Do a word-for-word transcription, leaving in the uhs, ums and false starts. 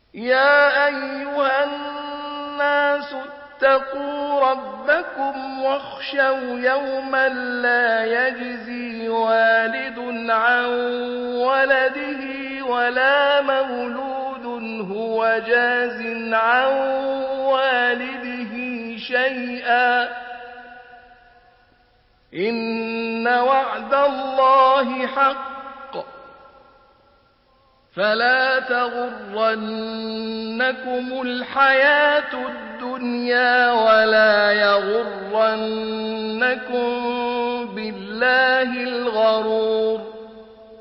يا أيها الناس اتقوا ربكم واخشوا يوما لا يجزي والد عن ولده ولا مولود هو جاز عن والده شيئا إن وعد الله حق فلا تغرنكم الحياة الدنيا ولا يغرنكم بالله الغرور